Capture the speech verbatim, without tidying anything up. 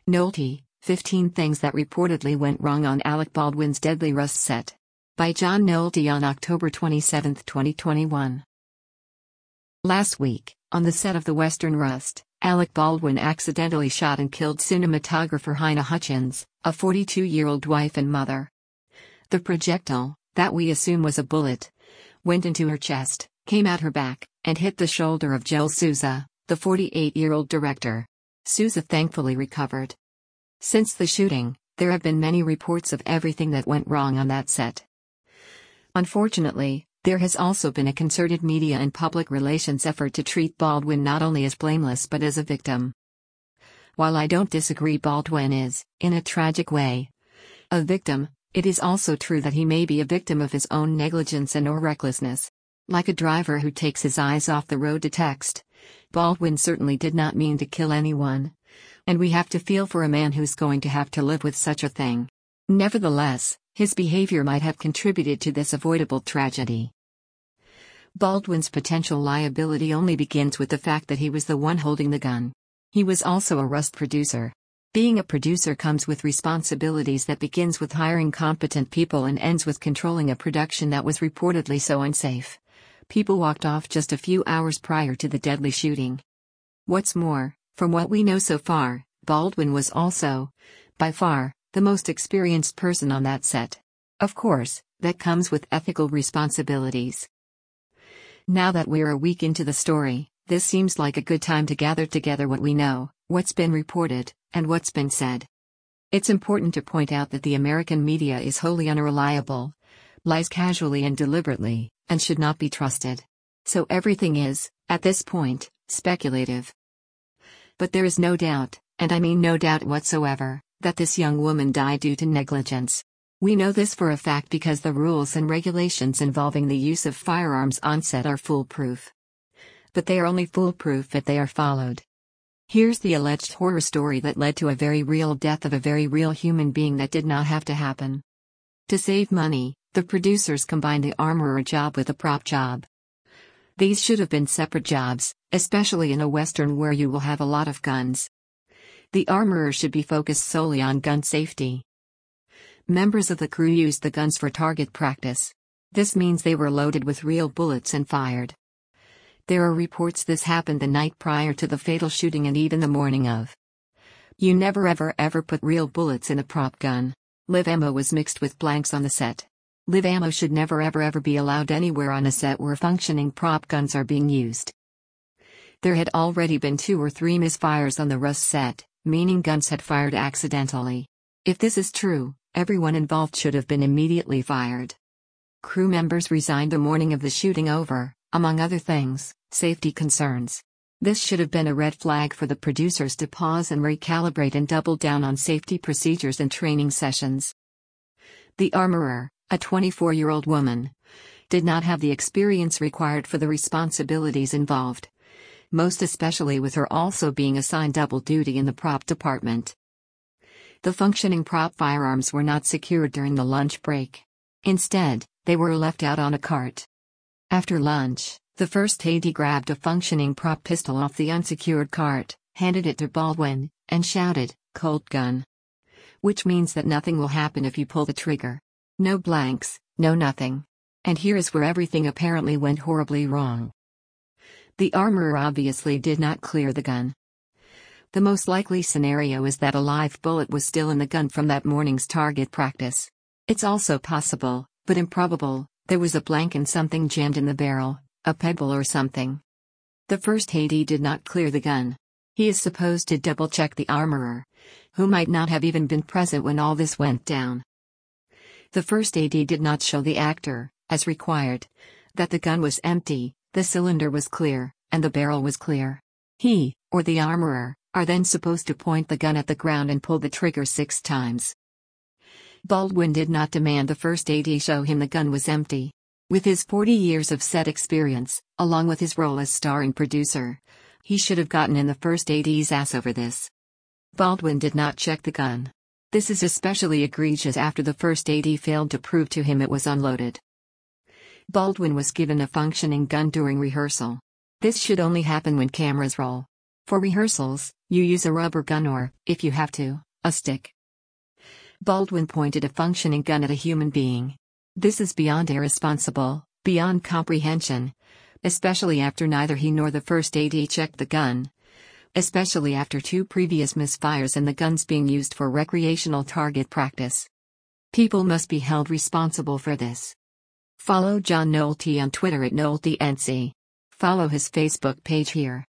Nolte, fifteen Things That Reportedly Went Wrong on Alec Baldwin's Deadly Rust Set. By John Nolte on October twenty-seventh, twenty twenty-one. Last week, on the set of The Western Rust, Alec Baldwin accidentally shot and killed cinematographer Halyna Hutchins, a forty-two-year-old wife and mother. The projectile, that we assume was a bullet, went into her chest, came out her back, and hit the shoulder of Joel Souza, the forty-eight-year-old director. Souza thankfully recovered. Since the shooting, there have been many reports of everything that went wrong on that set. Unfortunately, there has also been a concerted media and public relations effort to treat Baldwin not only as blameless but as a victim. While I don't disagree Baldwin is, in a tragic way, a victim, it is also true that he may be a victim of his own negligence and or recklessness. Like a driver who takes his eyes off the road to text, Baldwin certainly did not mean to kill anyone. And we have to feel for a man who's going to have to live with such a thing. Nevertheless, his behavior might have contributed to this avoidable tragedy. Baldwin's potential liability only begins with the fact that he was the one holding the gun. He was also a Rust producer. Being a producer comes with responsibilities that begins with hiring competent people and ends with controlling a production that was reportedly so unsafe. People walked off just a few hours prior to the deadly shooting. What's more, from what we know so far, Baldwin was also, by far, the most experienced person on that set. Of course, that comes with ethical responsibilities. Now that we're a week into the story, this seems like a good time to gather together what we know, what's been reported, and what's been said. It's important to point out that the American media is wholly unreliable, lies casually and deliberately, and should not be trusted. So everything is, at this point, speculative. But there is no doubt, and I mean no doubt whatsoever, that this young woman died due to negligence. We know this for a fact because the rules and regulations involving the use of firearms on set are foolproof. But they are only foolproof if they are followed. Here's the alleged horror story that led to a very real death of a very real human being that did not have to happen. To save money, the producers combined the armorer job with a prop job. These should have been separate jobs, especially in a Western where you will have a lot of guns. The armorer should be focused solely on gun safety. Members of the crew used the guns for target practice. This means they were loaded with real bullets and fired. There are reports this happened the night prior to the fatal shooting and even the morning of. You never ever ever put real bullets in a prop gun. Live ammo was mixed with blanks on the set. Live ammo should never ever ever be allowed anywhere on a set where functioning prop guns are being used. There had already been two or three misfires on the Rust set, meaning guns had fired accidentally. If this is true, everyone involved should have been immediately fired. Crew members resigned the morning of the shooting over, among other things, safety concerns. This should have been a red flag for the producers to pause and recalibrate and double down on safety procedures and training sessions. The armorer, a twenty-four-year-old woman, did not have the experience required for the responsibilities involved, most especially with her also being assigned double duty in the prop department. The functioning prop firearms were not secured during the lunch break. Instead, they were left out on a cart. After lunch, the first A D grabbed a functioning prop pistol off the unsecured cart, handed it to Baldwin, and shouted, "Colt gun." Which means that nothing will happen if you pull the trigger. No blanks, no nothing. And here is where everything apparently went horribly wrong. The armorer obviously did not clear the gun. The most likely scenario is that a live bullet was still in the gun from that morning's target practice. It's also possible, but improbable, there was a blank and something jammed in the barrel, a pebble or something. The first A D did not clear the gun. He is supposed to double-check the armorer, who might not have even been present when all this went down. The first A D did not show the actor, as required, that the gun was empty, the cylinder was clear, and the barrel was clear. He, or the armorer, are then supposed to point the gun at the ground and pull the trigger six times. Baldwin did not demand the first A D show him the gun was empty. With his forty years of set experience, along with his role as starring producer, he should have gotten in the first A D's ass over this. Baldwin did not check the gun. This is especially egregious after the first A D failed to prove to him it was unloaded. Baldwin was given a functioning gun during rehearsal. This should only happen when cameras roll. For rehearsals, you use a rubber gun or, if you have to, a stick. Baldwin pointed a functioning gun at a human being. This is beyond irresponsible, beyond comprehension. Especially after neither he nor the first A D checked the gun. Especially after two previous misfires and the guns being used for recreational target practice. People must be held responsible for this. Follow John Nolte on Twitter at NolteNC. Follow his Facebook page here.